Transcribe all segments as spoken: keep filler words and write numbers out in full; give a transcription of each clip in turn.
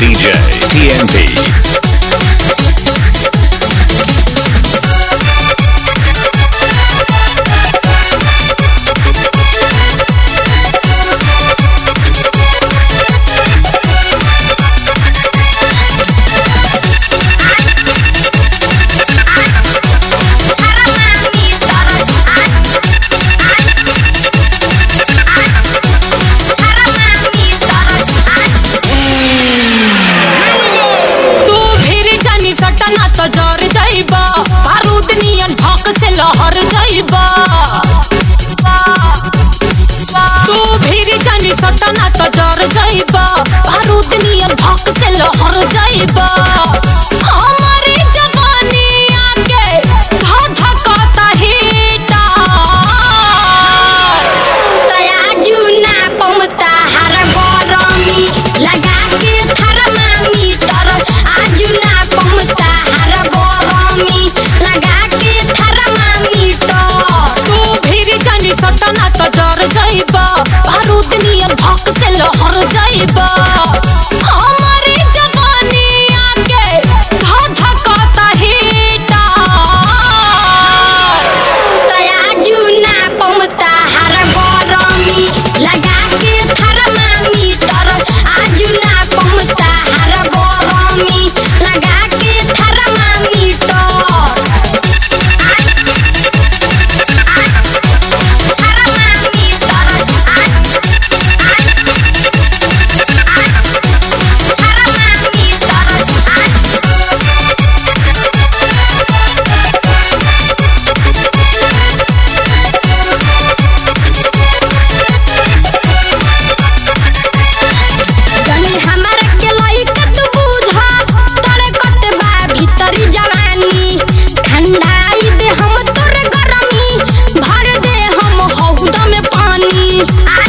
D J T N P. बारूद नियन भौक से लहर जाइबा तू भीरी जानी सटना तो जर जाइबा बारूद नियन भौक से लहर जाइबा हमारी जवानी आगे धा धकाता हीटा तया जुना पमता हर गरमी लगा के थर्मामीटर आजुना पमता हर गरमी लगा के थर्मामीटर तू भीरी जानी सटना तो जर जाइबा बारूद नियन भौक से लहर जाइबा हमारी जवानी आगे धा धकाता हीटा तया जुना पमता हर गरमी लगा के थर्मामीटर आजुना पमता हर गरमी लगा के थर्मामीटर ठंडाई दे हम तोर गरमी भर दे हम हौदा में पानी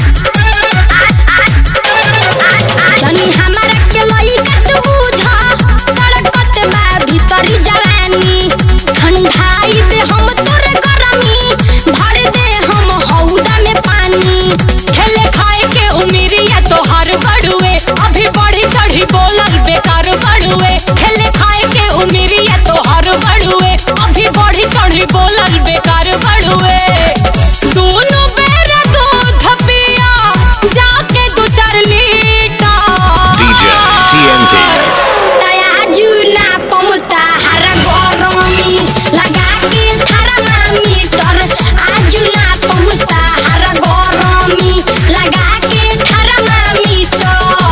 जानी हमारा के लइका तू बुझा तड़कत बा भीतरी जवानी ठंडाई दे हम तोर गरमी भर दे हम हौदा में पानी खेले खाए के उमिरिया तोहार बड़ुए अभी बड़ी चढ़ी बोलल बेकार बड़ुए खेले खाए के उमिरिया तोहार बड़ुए अभी बड़ी चढ़ी बोलल बेकार बड़ुए दोनों बेर दूध पिया जाके दो चार litre D J T N P. तया जुना पमता हर गरमी लगा के थर्मामीटर आजुना पमता हर गरमी लगा के थर्मामीटर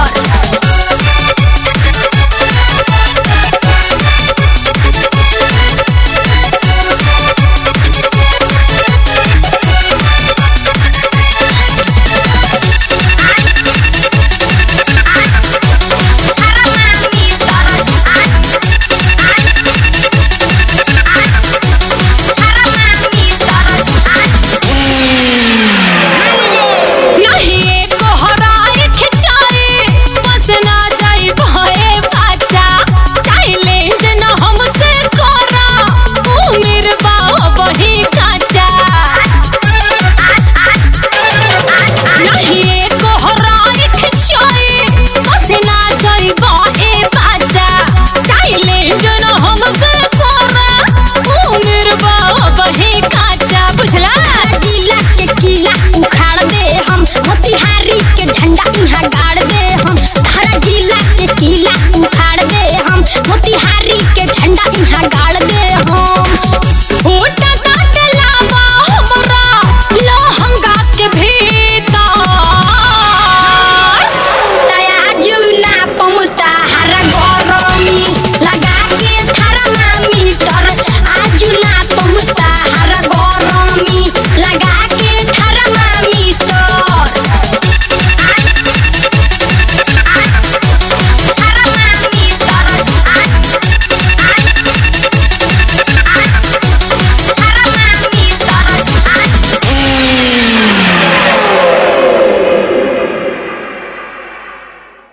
मोतिहारी के झंडा इहाँ गाड़ दे हम हर जिला के किला उखाड़ दे हम मोतिहारी के झंडा इहाँ गाड़ दे हम फूटा काटे लावा हमरा लहंगा के भीतर तया जुना पमता हर गरमी लगा के थर्मामीटर आजुना